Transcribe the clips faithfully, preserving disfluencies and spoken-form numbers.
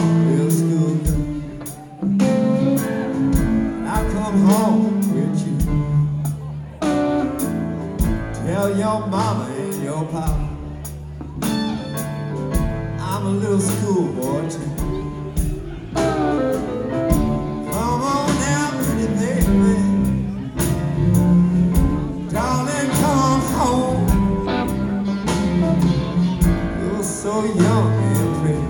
real school girl. I come home with you. Tell your mama and your papa I'm a little schoolboy too. Come on now, pretty baby. Darling, come home. You're so young and pretty.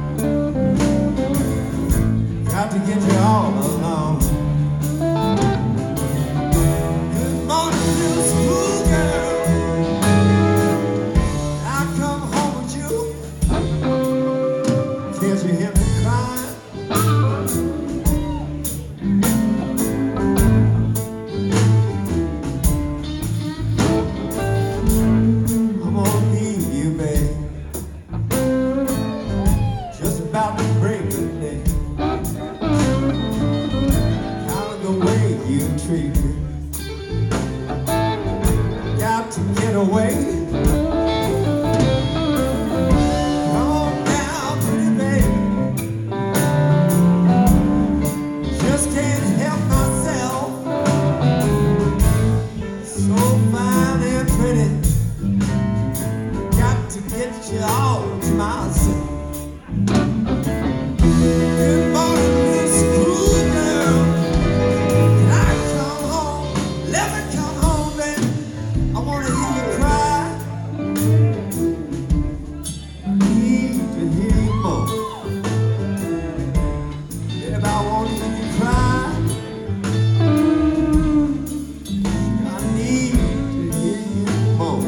Got to get you all along. Good morning, little schoolgirl. I come home with you. Can't you hear me crying? I'm gonna leave you, babe. Just about to break the day. Kind of the way you treat me. Got to get away. Come on now, pretty baby. Just can't help myself. So fine and pretty. Got to get you all to myself. Good morning, little schoolgirl. Can I come home? Let me come home, baby. I wanna hear you cry. I need to hear you moan. Baby, I wanna hear you cry. I need to hear you moan.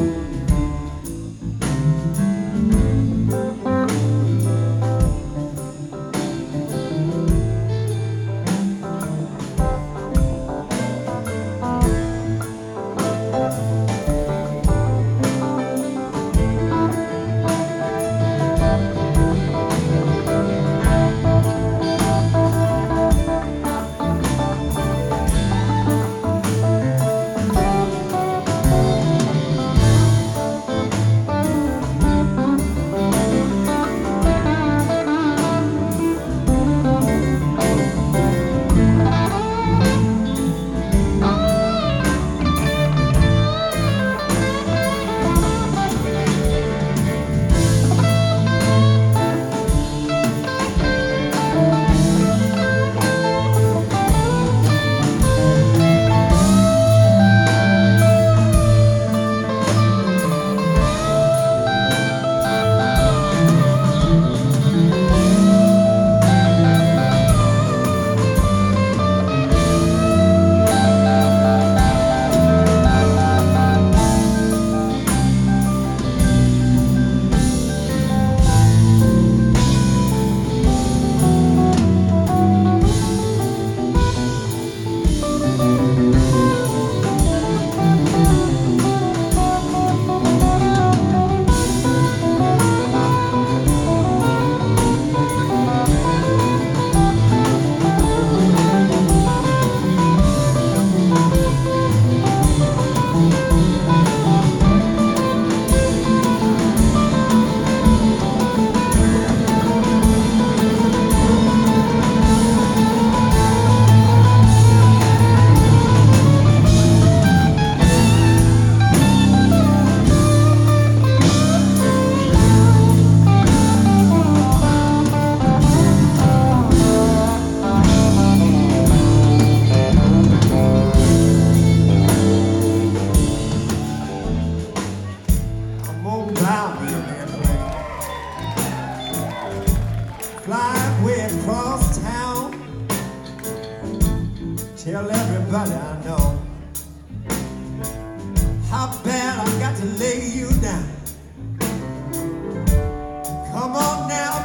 Fly way across town. Tell everybody I know how bad I got to lay you down. Come on now,